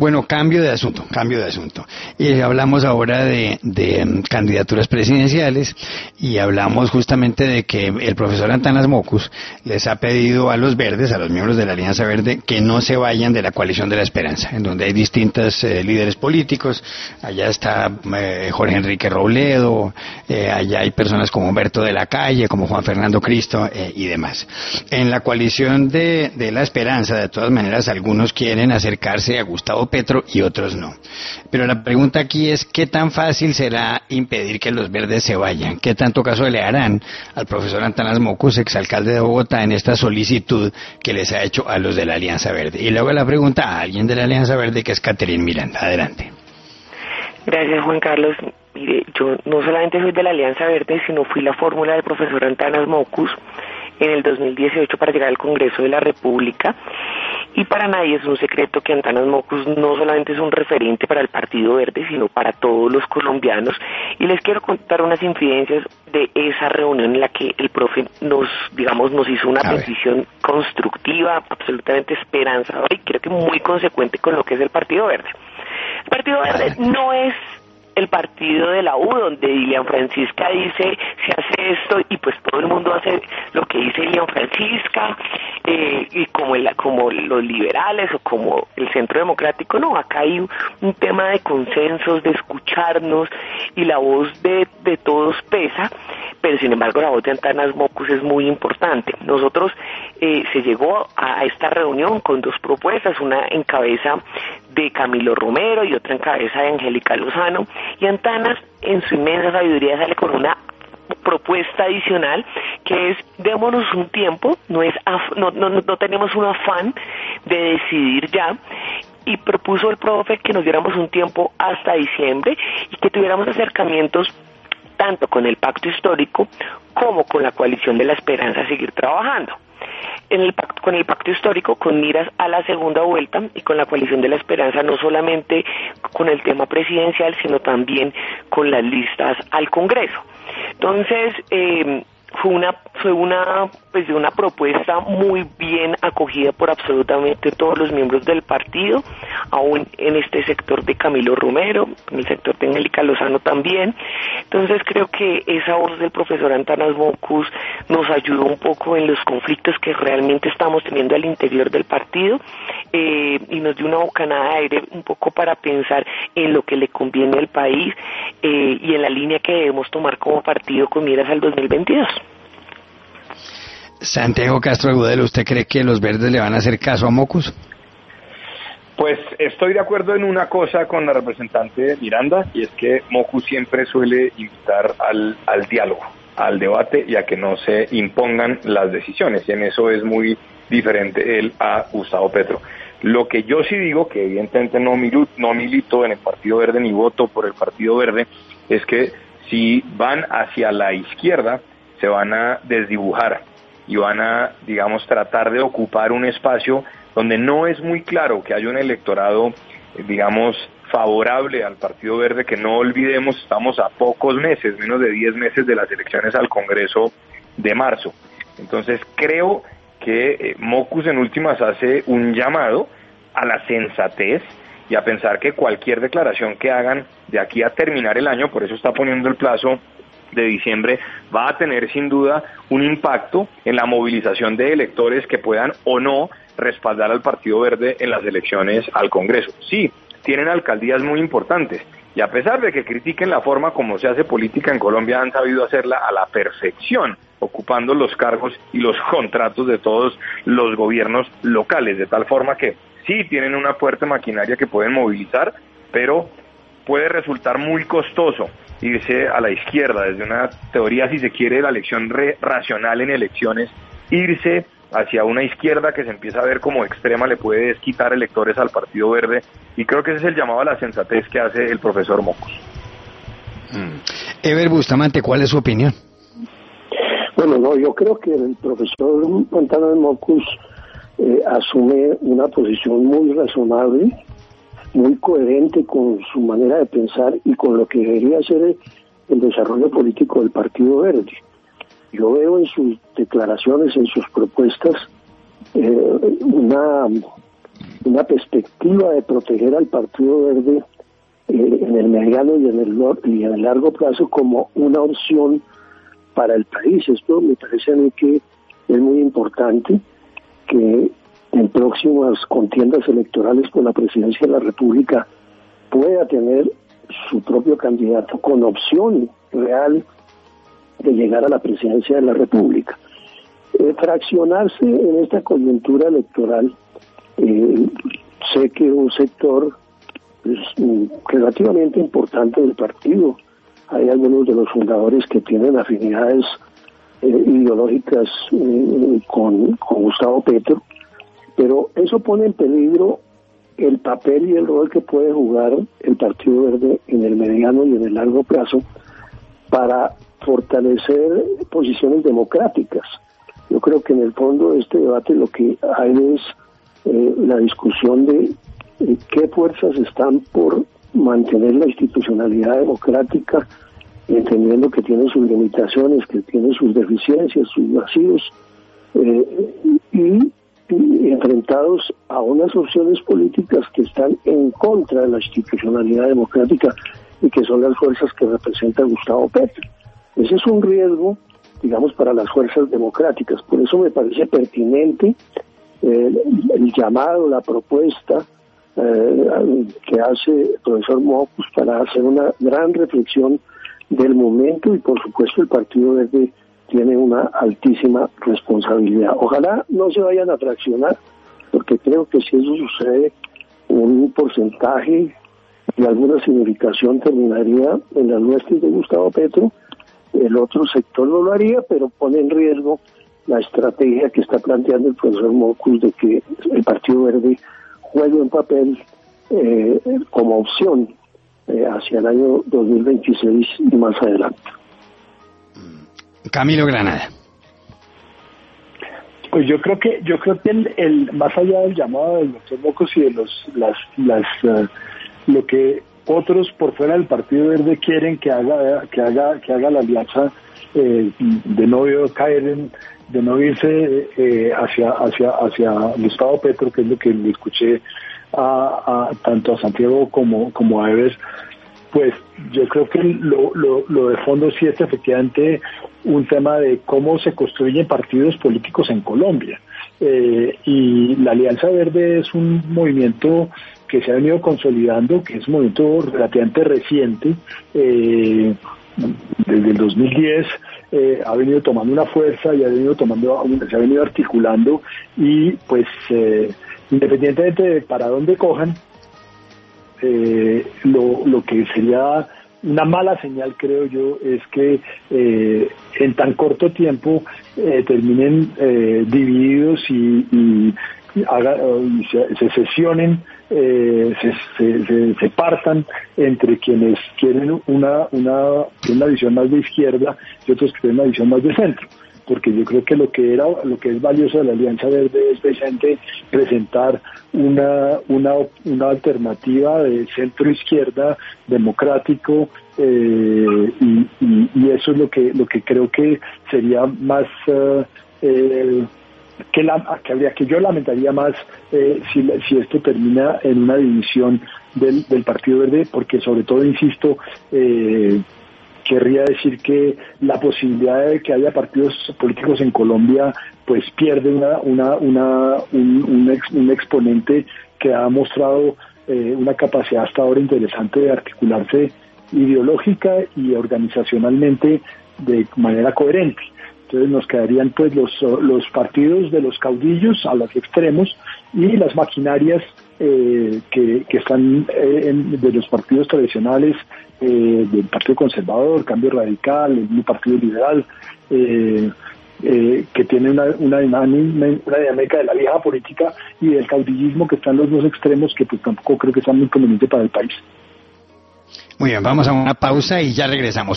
Bueno, cambio de asunto. Hablamos ahora de candidaturas presidenciales y hablamos justamente de que el profesor Antanas Mockus les ha pedido a los verdes, a los miembros de la Alianza Verde, que no se vayan de la coalición de la esperanza, en donde hay distintos líderes políticos. Allá está Jorge Enrique Robledo, allá hay personas como Humberto de la Calle, como Juan Fernando Cristo y demás. En la coalición de la esperanza, de todas maneras, algunos quieren acercarse a Gustavo Petro y otros no. Pero la pregunta aquí es, ¿qué tan fácil será impedir que los verdes se vayan? ¿Qué tanto caso le harán al profesor Antanas Mockus, exalcalde de Bogotá, en esta solicitud que les ha hecho a los de la Alianza Verde? Y luego la pregunta a alguien de la Alianza Verde, que es Catherine Miranda. Adelante. Gracias, Juan Carlos. Mire, yo no solamente soy de la Alianza Verde, sino fui la fórmula del profesor Antanas Mockus en el 2018 para llegar al Congreso de la República. Y para nadie es un secreto que Antanas Mockus no solamente es un referente para el Partido Verde, sino para todos los colombianos. Y les quiero contar unas infidencias de esa reunión en la que el profe nos hizo una petición constructiva, absolutamente esperanzadora y creo que muy consecuente con lo que es el Partido Verde. El Partido Verde no es el partido de la U, donde Dilian Francisca dice, se hace esto, y pues todo el mundo hace lo que dice Dilian Francisca, y como los liberales o como el Centro Democrático. No, acá hay un tema de consensos, de escucharnos, y la voz de todos pesa, pero sin embargo la voz de Antanas Mockus es muy importante. Nosotros se llegó a esta reunión con dos propuestas, una en cabeza de Camilo Romero y otra en cabeza de Angélica Lozano, y Antanas en su inmensa sabiduría sale con una propuesta adicional que es: démonos un tiempo, no tenemos un afán de decidir ya, y propuso el profe que nos diéramos un tiempo hasta diciembre y que tuviéramos acercamientos tanto con el pacto histórico como con la coalición de la esperanza a seguir trabajando. Con el pacto histórico, con miras a la segunda vuelta, y con la coalición de la esperanza, no solamente con el tema presidencial, sino también con las listas al Congreso. Entonces, fue una propuesta muy bien acogida por absolutamente todos los miembros del partido, aún en este sector de Camilo Romero, en el sector de Angélica Lozano también. Entonces creo que esa voz del profesor Antanas Mockus nos ayudó un poco en los conflictos que realmente estamos teniendo al interior del partido, y nos dio una bocanada de aire un poco para pensar en lo que le conviene al país, y en la línea que debemos tomar como partido con miras al 2022. Santiago Castro Agudelo, ¿usted cree que los verdes le van a hacer caso a Mockus? Pues estoy de acuerdo en una cosa con la representante Miranda, y es que Mockus siempre suele invitar al diálogo, al debate, y a que no se impongan las decisiones, y en eso es muy diferente él a Gustavo Petro. Lo que yo sí digo, que evidentemente no milito en el Partido Verde ni voto por el Partido Verde, es que si van hacia la izquierda se van a desdibujar y van a, tratar de ocupar un espacio donde no es muy claro que haya un electorado, favorable al Partido Verde, que no olvidemos, estamos a pocos meses, menos de 10 meses de las elecciones al Congreso de marzo. Entonces creo que Mockus en últimas hace un llamado a la sensatez y a pensar que cualquier declaración que hagan de aquí a terminar el año, por eso está poniendo el plazo de diciembre, va a tener sin duda un impacto en la movilización de electores que puedan o no respaldar al Partido Verde en las elecciones al Congreso. Sí, tienen alcaldías muy importantes, y a pesar de que critiquen la forma como se hace política en Colombia, han sabido hacerla a la perfección, ocupando los cargos y los contratos de todos los gobiernos locales, de tal forma que sí tienen una fuerte maquinaria que pueden movilizar, pero puede resultar muy costoso irse a la izquierda, desde una teoría, si se quiere, la elección racional en elecciones, irse hacia una izquierda que se empieza a ver como extrema le puede desquitar electores al Partido Verde, y creo que ese es el llamado a la sensatez que hace el profesor Mockus. Ever Bustamante, ¿cuál es su opinión? Bueno, no, yo creo que el profesor Antanas Mockus asume una posición muy razonable, muy coherente con su manera de pensar y con lo que debería ser el desarrollo político del Partido Verde. Yo veo en sus declaraciones, en sus propuestas, una una perspectiva de proteger al Partido Verde en el mediano y en el largo plazo como una opción para el país. Esto me parece a mí que es muy importante, que en próximas contiendas electorales por la presidencia de la República pueda tener su propio candidato con opción real de llegar a la presidencia de la República. Fraccionarse en esta coyuntura electoral, sé que un sector relativamente importante del partido, hay algunos de los fundadores que tienen afinidades ideológicas con Gustavo Petro, pero eso pone en peligro el papel y el rol que puede jugar el Partido Verde en el mediano y en el largo plazo para fortalecer posiciones democráticas. Yo creo que en el fondo de este debate lo que hay es la discusión de qué fuerzas están por mantener la institucionalidad democrática, entendiendo que tiene sus limitaciones, que tiene sus deficiencias, sus vacíos, y enfrentados a unas opciones políticas que están en contra de la institucionalidad democrática y que son las fuerzas que representa Gustavo Petro. Ese es un riesgo, digamos, para las fuerzas democráticas. Por eso me parece pertinente el llamado, la propuesta que hace el profesor Mockus para hacer una gran reflexión del momento, y por supuesto el Partido Verde tiene una altísima responsabilidad. Ojalá no se vayan a fraccionar, porque creo que si eso sucede, un porcentaje y alguna significación terminaría en las nuestras de Gustavo Petro. El otro sector no lo haría, pero pone en riesgo la estrategia que está planteando el profesor Mockus de que el Partido Verde juegue un papel como opción hacia el año 2026 y más adelante. Camilo Granada. Pues yo creo que el más allá del llamado del doctor Mockus y de lo que otros por fuera del Partido Verde quieren que haga la alianza, de no caer de no irse hacia Gustavo Petro, que es lo que le escuché tanto a Santiago como a Eves. Pues yo creo que lo de fondo sí es efectivamente un tema de cómo se construyen partidos políticos en Colombia. Y la Alianza Verde es un movimiento que se ha venido consolidando, que es un movimiento relativamente reciente. Desde el 2010 ha venido tomando una fuerza y se ha venido articulando, y pues independientemente de para dónde cojan, lo que sería una mala señal, creo yo, es que en tan corto tiempo terminen divididos y se sesionen, se partan entre quienes quieren una visión más de izquierda y otros que quieren una visión más de centro. Porque yo creo que lo que es valioso de la Alianza Verde es precisamente presentar una alternativa de centro izquierda democrático, y eso es lo que creo que sería más que yo lamentaría más si esto termina en una división del Partido Verde, porque sobre todo, insisto, querría decir que la posibilidad de que haya partidos políticos en Colombia pues pierde un exponente que ha mostrado una capacidad hasta ahora interesante de articularse ideológica y organizacionalmente de manera coherente. Entonces nos quedarían pues los partidos de los caudillos a los extremos y las maquinarias que están de los partidos tradicionales, del Partido Conservador, Cambio Radical, el Partido Liberal, que tiene una dinámica de la vieja política, y del caudillismo, que están los dos extremos, que pues tampoco creo que sea muy conveniente para el país. Muy bien, vamos a una pausa y ya regresamos.